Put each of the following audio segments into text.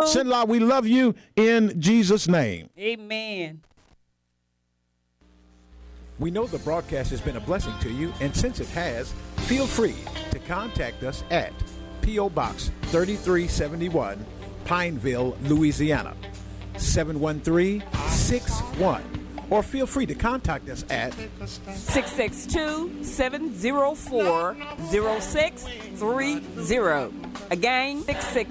Sinla, we love you in Jesus' name. Amen. We know the broadcast has been a blessing to you, and since it has, feel free to contact us at P.O. Box 3371, Pineville, Louisiana, 71361. Or feel free to contact us at 662-704-0630. Again,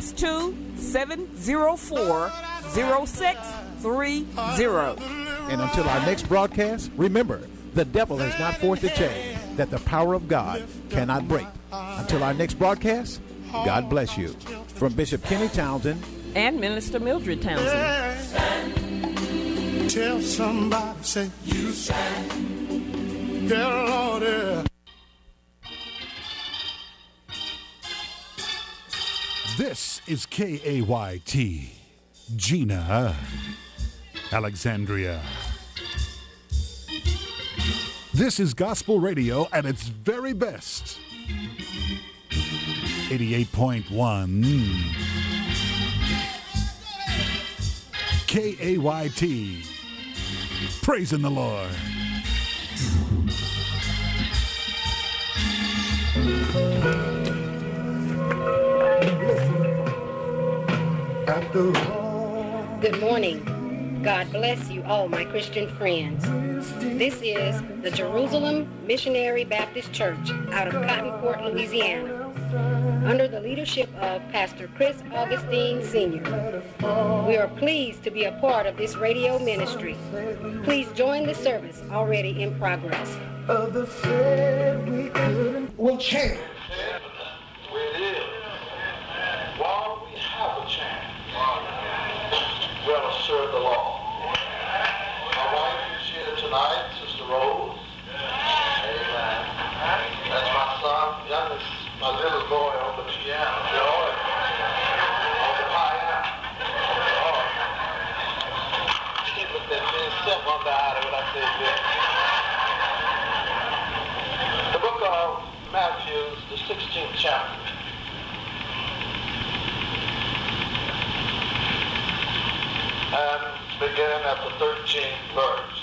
662-704-0630. And until our next broadcast, remember, the devil has not forced a chain that the power of God cannot break. Until our next broadcast, God bless you. From Bishop Kenny Townsend and Minister Mildred Townsend. Tell somebody, say, you say, yeah, Lord, yeah. This is KAYT, Gina, Alexandria. This is gospel radio at its very best. 88.1 KAYT. Praising the Lord. Good morning. God bless you all, my Christian friends. This is the Jerusalem Missionary Baptist Church out of Cotton Port, Louisiana, under the leadership of Pastor Chris Augustine Sr. We are pleased to be a part of this radio ministry. Please join the service already in progress. We'll change. While we have a chance, we'll serve the Lord. My wife is here tonight, Sister Rose. Amen. That's my son, youngest, my little boy on the piano. Joy. On the piano. Oh. He looked at me and stepped on the eye when I said that. The book of Matthew, the 16th chapter. And begin at the 13th verse.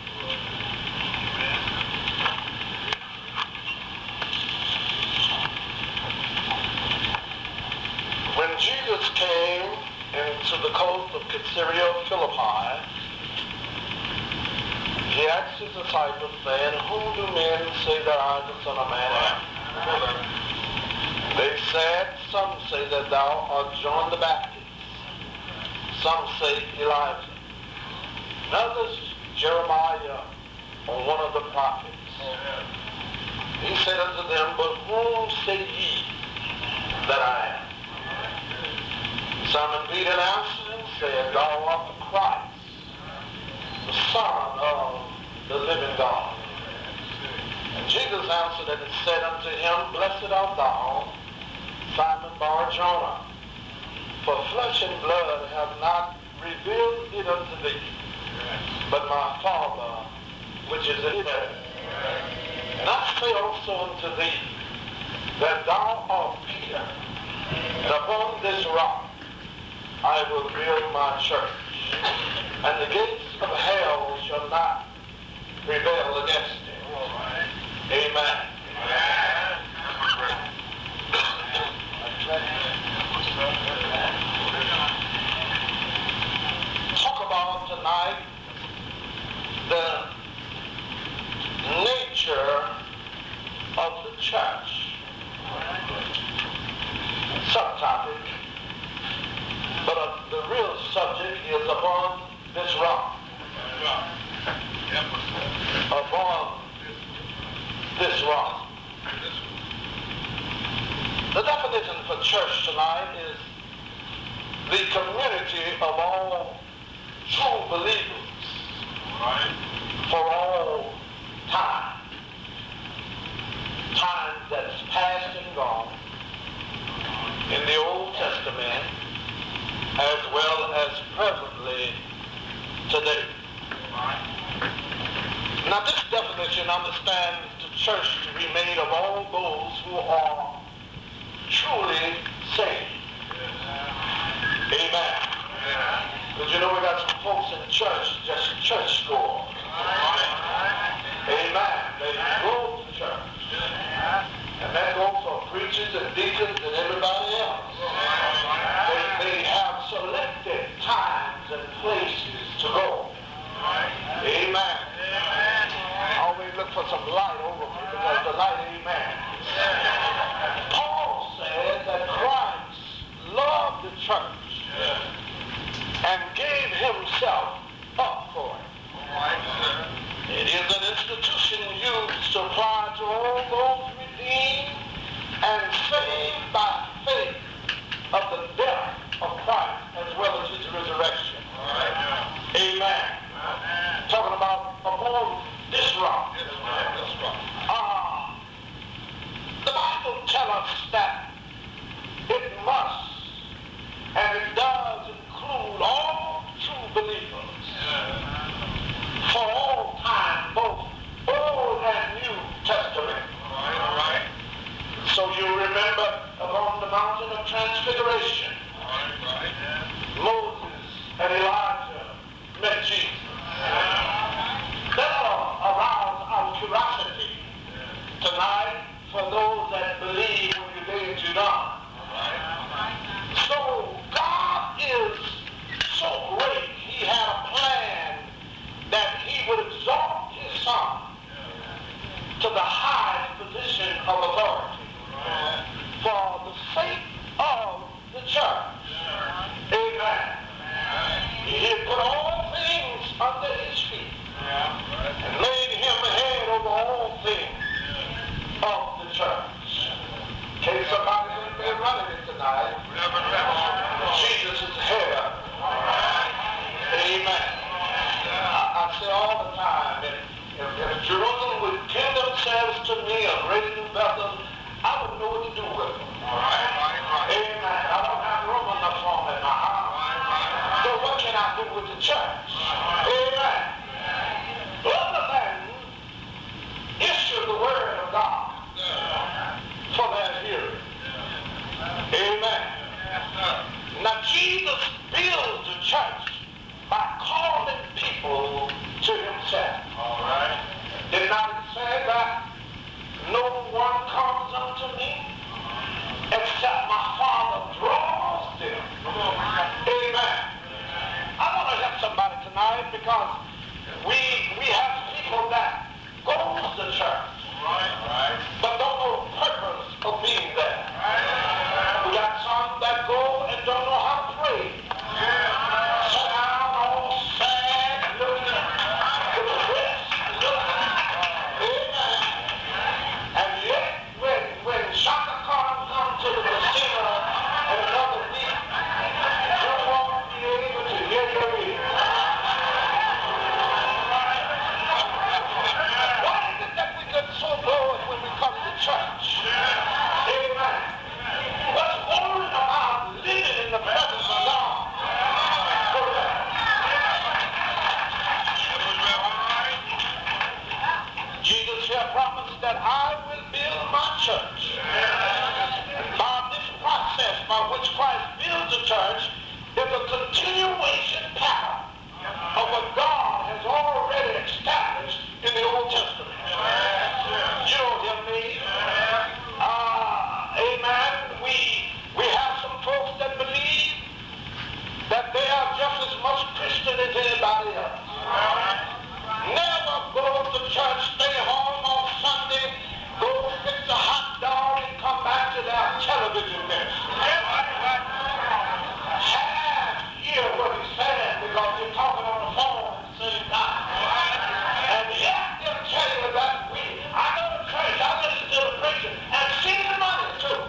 When Jesus came into the coast of Caesarea Philippi, he asked his disciples, saying, "Whom do men say that I, the Son of Man, am?" They said, "Some say that thou art John the Baptist. Some say Elijah. And others, Jeremiah, or one of the prophets." He said unto them, "But whom say ye that I am?" Simon Peter answered and said, "Thou art the Christ, the Son of the living God." And Jesus answered and said unto him, "Blessed art thou, Simon Bar-Jonah, for flesh and blood have not revealed it unto thee, but my Father which is in heaven. And I say also unto thee, that thou art Peter, and upon this rock I will build my church, and the gates of hell shall not prevail against it." Amen. Talk about tonight the nature of the church. Subtopic, but the real subject is upon this rock. Upon this rock. The definition for church tonight is the community of all true believers, right, for all time. Time that's past and gone in the Old Testament as well as presently today. Now this definition understands the church to be made of all those who are truly saved. Amen. But you know, we got some folks in church, just church school. Amen. They go to church. And that goes for preachers and deacons and everybody else. They have selected times and places to go. Amen. Always look for some light over me because the light, amen. Paul said that Christ loved the church and gave himself up for it. It is an institution used to apply to all those redeemed and saved by faith of the death of Christ as well as his resurrection. Amen. Talking about upon this rock. The Bible tells us that it must and it does include all true believers for all time, both Old and New Testament. So you remember upon the mountain of transfiguration, Moses and Elijah met Jesus. That'll arouse our curiosity tonight for those that believe when you lay it down. So God is so great, he had a plan that he would exalt his son to the highest position of authority for the sake of the church. Amen. He had put all things under his feet and made him head over all things of the church. In case somebody ain't been running it tonight, Jesus is the head. Amen. I say all the time, if Jerusalem would give themselves to me, a great new Bethel, I wouldn't know what to do with them. Amen. I don't have room enough for them in my house. So what can I do with the church? Amen. Other than issue the word of God for their hearing. Amen. Now Jesus builds the church by calling people to himself. Did not it say that no one comes unto me except my Father draws them? Amen. I want to help somebody tonight because we have people that go to the church but don't know the purpose of being there. We got some that go and don't know how to pray. Sit down all sad and looking at the rest. Amen. And yet when Shaka Khan comes to the casino and another week, you won't be able to hear your ear. Why is it that we get so bored when we come to church? Amen. What's worried about living in the presence of God? Jesus here promised that I will build my church. And by this process by which Christ builds the church is a continuation pattern of what God has already established in the Old Testament. You don't hear me? Amen. We have some folks that believe that they are just as much Christian as anybody else. Never go to church, stay home on Sunday, go fix a hot dog and come back to their television ministry. Half hear what he's saying because they're talking on the phone at the same time. And yet they'll tell you that I go to church, I listen to the preacher, and see the money too.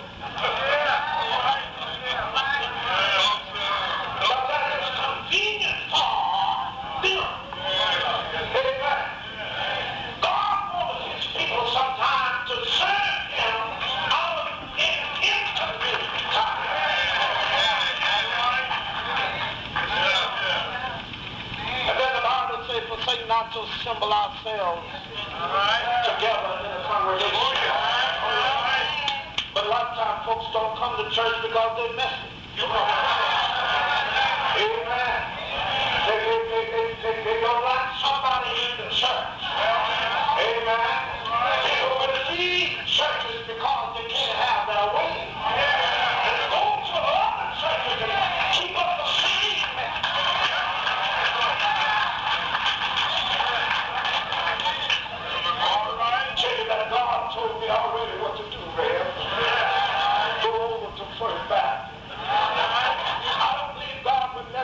But that is convenient for them. Amen. God wants his people sometimes to serve him out of inconvenient time. And then the Bible says, forsake not to assemble ourselves together in a congregation. But a lot of times folks don't come to church because they're messy. Amen.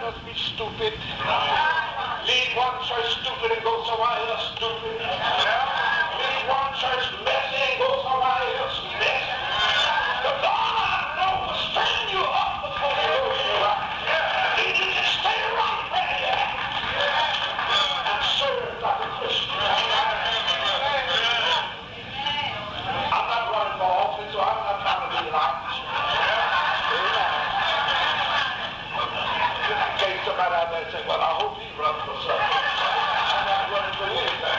us be stupid. Leave one church stupid and go somewhere else stupid. Leave one church messy and go somewhere else messy. The Lord knows strain you up before you go anywhere. You need to stay right where you at and serve like a Christian. I'm not running for office, so I'm not trying to be an officer. In case somebody out there say, well, I hope he runs for something. I'm not running for anything.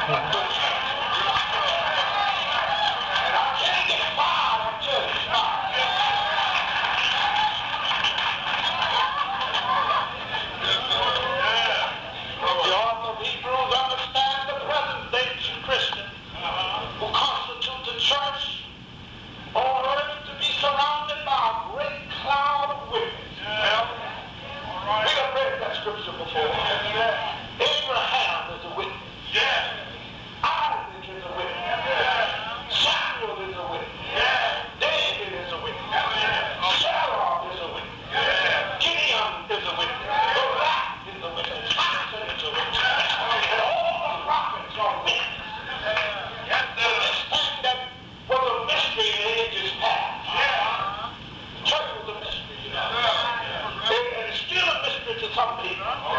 And I can't get fired until he's fired. The author of Hebrews understands the present day Christian who constitute the church on earth to be surrounded by a great cloud of witnesses. We have read that scripture before. Abraham is a witness. Isaac is a witness. Samuel is a witness. David is a witness. Sarah is a witness. Gideon is a witness. Barak is a witness. Samson is a witness. And all the prophets are witnesses. This thing that was a mystery in ages past. The church was a mystery, you know. And it's still a mystery to some people.